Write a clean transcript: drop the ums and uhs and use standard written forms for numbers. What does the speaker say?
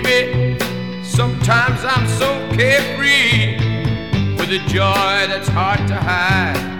baby, sometimes I'm so carefree with a joy that's hard to hide.